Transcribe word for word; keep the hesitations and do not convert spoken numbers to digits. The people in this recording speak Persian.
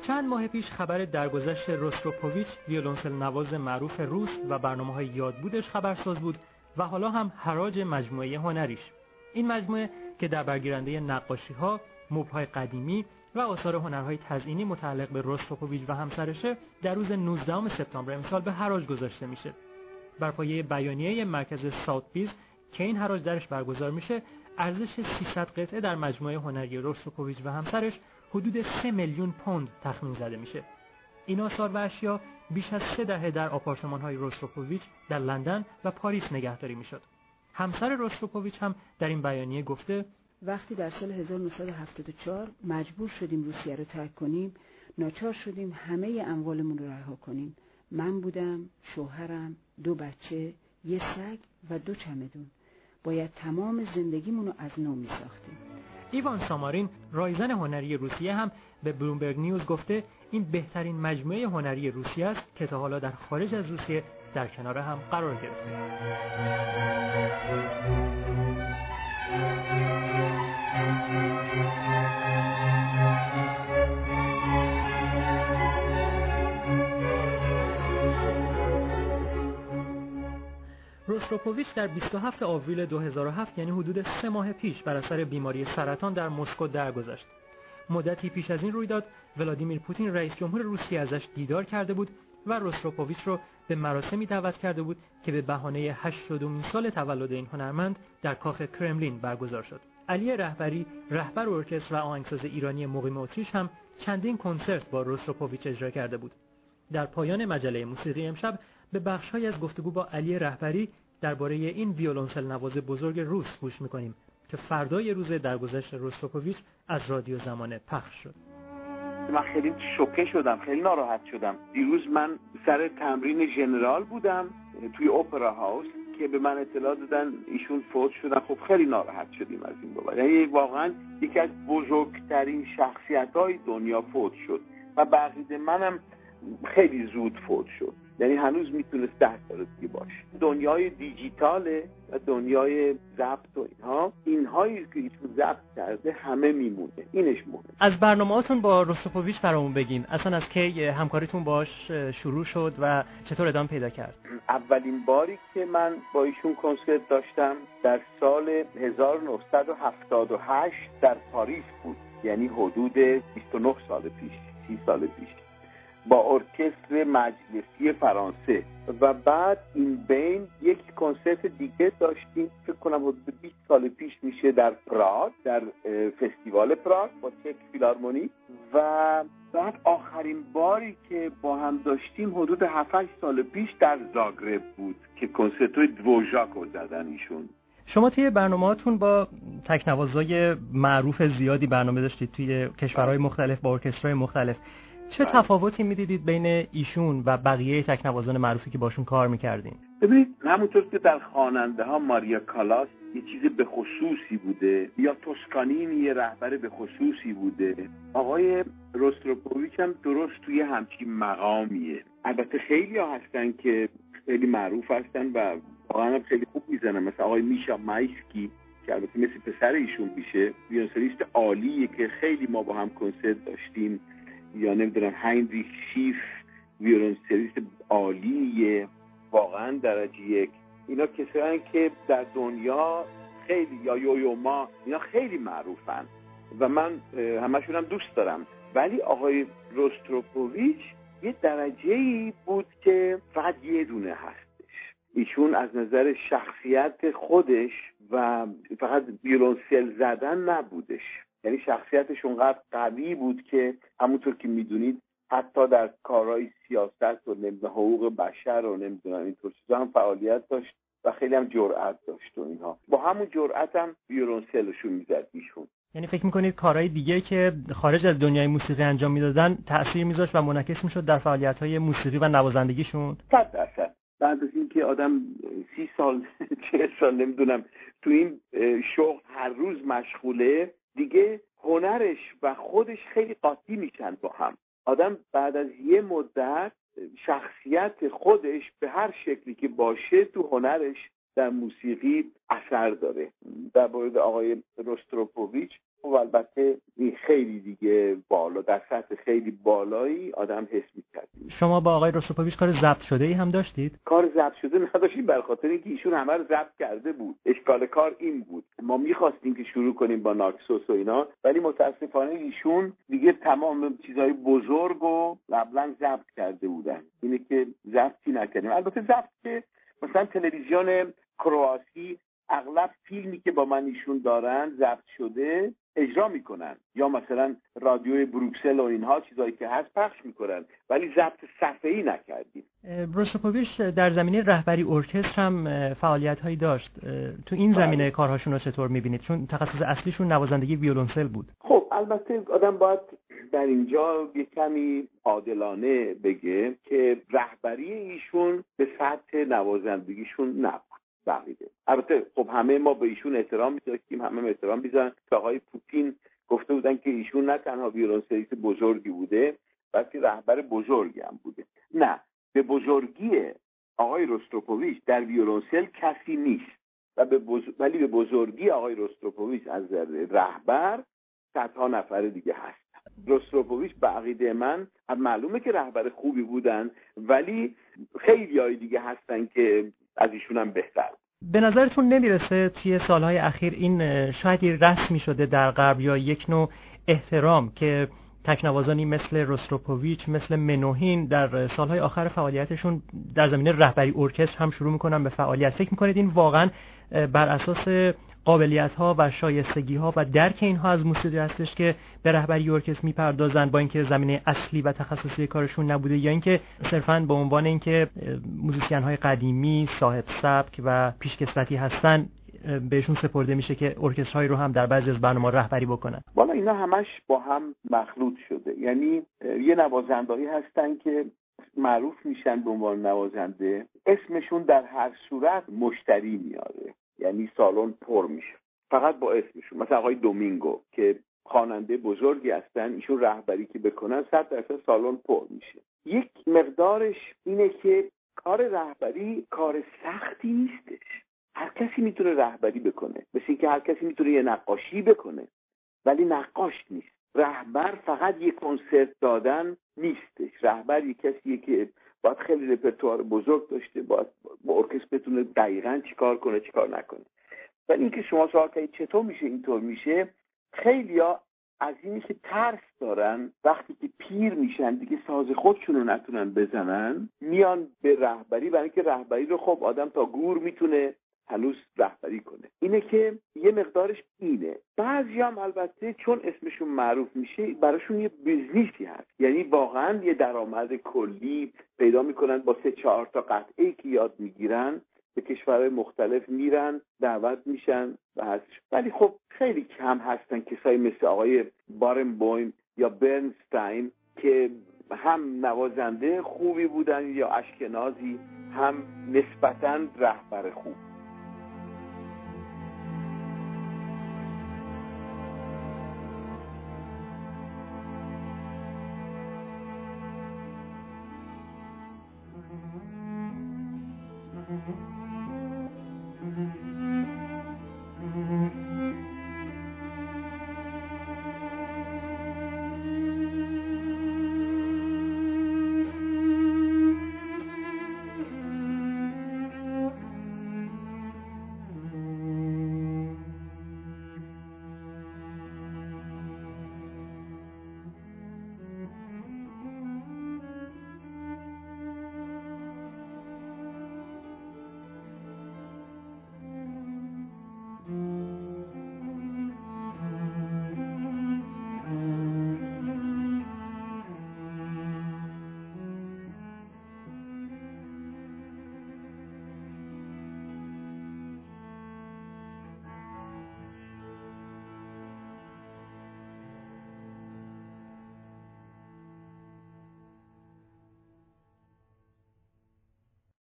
چند ماه پیش خبر درگذشت روستروپوویچ، ویولنسل نواز معروف روس و برنامه‌های یادبودش خبرساز بود و حالا هم حراج مجموعه هنریش. این مجموعه که در برگیرنده نقاشی‌ها، مبل‌های قدیمی و آثار هنرهای تزئینی متعلق به روستروپوویچ و همسرشه، در روز نوزدهم سپتامبر امسال به حراج گذاشته میشه. بر پایه بیانیه مرکز ساوتبیز که این حراج درش برگزار میشه، ارزش سیصد قطعه در مجموعه هنری روستروپوویچ و همسرش حدود سه میلیون پوند تخمین زده میشه. این آثار و اشیا بیش از سه دهه در آپارتمان‌های روستروپوویچ در لندن و پاریس نگهداری میشد. همسر روستروپوویچ هم در این بیانیه گفته: وقتی در سال هزار و نهصد و هفتاد و چهار مجبور شدیم روسیه رو ترک کنیم، ناچار شدیم همه اموالمون رو رها کنیم. من بودم، شوهرم، دو بچه، یه سگ و دو چمدون. باید تمام زندگیمون رو از نو می ساختیم. ایوان سامارین، رایزن هنری روسیه، هم به بلومبرگ نیوز گفته این بهترین مجموعه هنری روسیه است که تا حالا در خارج از روسیه در کنار هم قرار گرفته. روستروپوویچ در بیست و هفتم آوریل دو هزار و هفت، یعنی حدود سه ماه پیش، بر اثر بیماری سرطان در مسکو درگذشت. مدتی پیش از این رویداد، ولادیمیر پوتین رئیس جمهور روسیه ازش دیدار کرده بود و روستروپوویچ رو به مراسمی دعوت کرده بود که به بهانه هشتادمین سال تولد این هنرمند در کاخ کرملین برگزار شد. علی رهبری، رهبر ارکستر و آهنگساز ایرانی مقیم اتریش، هم چندین کنسرت با روستروپوویچ اجرا کرده بود. در پایان مجله موسیقی امشب به بخش‌هایی از گفتگو با علی رهبری درباره این ویولنسل نواز بزرگ روس گوش می‌کنیم که فردای روز درگذشت روستروپوویچ از رادیو زمانه پخش شد. من خیلی شوکه شدم، خیلی ناراحت شدم. دیروز من سر تمرین ژنرال بودم توی اپرا هاوس که به من اطلاع دادن ایشون فوت شدن. خب خیلی ناراحت شدیم از این بابت. یعنی واقعا یکی از بزرگترین شخصیت‌های دنیا فوت شد و بعد منم خیلی زود فوت شد. یعنی هنوز میتونست ده سال دیگه باشه. دنیای دیجیتاله و دنیای ضبط و اینها اینهایی که ایشون ضبط کرده همه میمونه. اینش مهمه. از برنامه‌هاتون با روستروپوویچ برامون بگین. اصلا از کی همکاریتون باش شروع شد و چطور ادامه پیدا کرد؟ اولین باری که من با ایشون کنسرت داشتم در سال هزار و نهصد و هفتاد و هشت در پاریس بود. یعنی حدود بیست و نه سال پیش، سی سال پیش، با ارکستر مجلسی فرانسه. و بعد این بین یک کنسرت دیگه داشتیم، فکر کنم حدود بیست سال پیش میشه، در پراگ، در فستیوال پراگ با چک فیلارمونی. و بعد آخرین باری که با هم داشتیم حدود هفت هشت سال پیش در زاگرب بود که کنسرتوی دوژاکو زدن ایشون. شما توی برنامه‌هاتون با تکنوازای معروف زیادی برنامه داشتید توی کشورهای مختلف با ارکسترهای مختلف. چه تفاوتی می‌دیدید بین ایشون و بقیه تکنوازان معروفی که باشون کار می‌کردین؟ ببینید، همونطور که در خواننده ها ماریا کالاس یه چیز به خصوصی بوده، یا توسکانینی یه رهبر به خصوصی بوده، آقای روستروپوویچ هم درست توی همچین مقامیه. البته خیلی ها هستن که خیلی معروف هستن و واقعا خیلی خوب میزنن، مثل آقای میشا مایسکی که البته مثل پسر ایشون میشه، ویولنسلیست عالیه که خیلی ما با هم کنسرت داشتیم. یا نمیدونم هاینریش شیف، ویولنسلیست عالیه، واقعا درجه یک. اینا کسایی که در دنیا خیلی، یا یویوما، اینا خیلی معروفن و من همشون هم دوست دارم. ولی آقای روستروپوویچ یه درجه‌ای بود که فقط یه دونه هستش. ایشون از نظر شخصیت خودش و فقط ویولنسل زدن نبودش، یعنی شخصیتش اونقدر قوی بود که همونطور که میدونید حتی در کارهای سیاست و نمیدونم حقوق بشر و نمیدونم اینطور چیزا هم فعالیت داشت و خیلی هم جرأت داشت و اینها. با همون جرأت هم ویولنسلشون میزد ایشون. یعنی فکر میکنید کارهای دیگه که خارج از دنیای موسیقی انجام میدادن تأثیر میذاشت و منعکس میشد در فعالیت‌های موسیقی و نوازندگیشون؟ صد درصد. بعد از اینکه آدم سی سال چه سال نمیدونم تو این شغل هر روز مشغوله، دیگه هنرش و خودش خیلی قاطی میشن با هم. آدم بعد از یه مدت شخصیت خودش به هر شکلی که باشه تو هنرش در موسیقی اثر داره. در مورد آقای روستروپوویچ خب البته این خیلی دیگه بالا، در سطح خیلی بالایی آدم حس می‌کرد. شما با آقای روستروپوویچ کار ضبط شده ای هم داشتید؟ کار ضبط شده نداشتیم، به خاطر اینکه ایشون همه رو ضبط کرده بود. اشکال کار این بود، ما می‌خواستیم که شروع کنیم با ناکسوس و اینا، ولی متاسفانه ایشون دیگه تمام چیزای بزرگ رو قبلا ضبط کرده بودن. اینه که ضبطی نکردیم. البته ضبط که مثلا تلویزیون کرواسی اغلب فیلمی که با من ایشون دارن ضبط شده اجرا میکنن، یا مثلا رادیوی بروکسل و اینها چیزایی که هست پخش میکنن، ولی ضبط صفحه‌ای نکردیم. روستروپوویچ در زمینه رهبری ارکستر هم فعالیت‌هایی داشت. تو این زمینه بله. کارهاشون رو چطور میبینید؟ چون تخصص اصلیشون نوازندگی ویولنسل بود. خب البته آدم باید در اینجا یه کمی عادلانه بگه که رهبری ایشون به سطح نوازندگیشون نبود. بقیده. البته خب همه ما به ایشون احترام می‌ذاشتیم، همه احترام می‌ذارن. آقای پوتین گفته بودن که ایشون نه تنها ویولنسلیست بزرگی بوده، بلکه رهبر بزرگی هم بوده. نه، به بزرگی آقای روستروپوویچ در ویولنسل کسی نیست و به بزرگ... ولی به بزرگی آقای روستروپوویچ از رهبر صدها نفر دیگه هست. روستروپوویچ به عقیده من معلومه که رهبر خوبی بودن، ولی خیلی های دیگه هستن که از ایشون هم بهتر. به نظرتون نمیرسه توی سالهای اخیر این شاید رسمی شده در غرب یا یک نوع احترام که تکنوازانی مثل روستروپوویچ، مثل منوهین در سالهای آخر فعالیتشون در زمینه رهبری ارکستر هم شروع میکنن به فعالیت؟ فکر میکنید این واقعا بر اساس قابلیت‌ها و شایستگی‌ها و درک اینها از موسیقی هستش که به رهبری ارکستر میپردازن، با اینکه زمینه اصلی و تخصصی کارشون نبوده، یا اینکه صرفاً به عنوان اینکه موزیسین‌های قدیمی صاحب سبک و پیشکسوتی هستن بهشون سپرده میشه که ارکسترهایی رو هم در بعضی از برنامه‌ها رهبری بکنن؟ والا اینا همش با هم مخلوط شده. یعنی یه نوازنده‌ای هستن که معروف میشن به عنوان نوازنده، اسمشون در هر صورت مشتری میاره، یعنی سالن پر میشه فقط با اسمشون. مثلا آقای دومینگو که خواننده بزرگی هستن، ایشون رهبری که بکنن صد درصد سالن پر میشه. یک مقدارش اینه که کار رهبری کار سختی نیستش، هر کسی میتونه رهبری بکنه، مثل اینکه هر کسی میتونه یه نقاشی بکنه، ولی نقاش نیست. رهبر فقط یه کنسرت دادن نیستش. رهبر یک کسیه که باید خیلی رپرتوار بزرگ داشته، باید با ارکستر بتونه دقیقاً چیکار کنه چیکار نکنه. ولی اینکه شما سوال کنید چطور میشه اینطور میشه، خیلیا از اینی که ترس دارن وقتی که پیر میشن دیگه ساز خودشون رو نتونن بزنن، میان به رهبری، برای اینکه رهبری رو خب آدم تا گور میتونه هنوز رهبری کنه. اینه که یه مقدارش اینه. بعضی هم البته چون اسمشون معروف میشه براشون یه بیزنیسی هست، یعنی واقعا یه درآمد کلی پیدا میکنن با سه چهار تا قطعه که یاد میگیرن، به کشورهای مختلف میرن، دعوت میشن و هست. ولی خب خیلی کم هستن کسایی مثل آقای بارنبویم یا برنستاین که هم نوازنده خوبی بودن یا اشکنازی، هم نسبتاً رهبر خوب. Mm-hmm.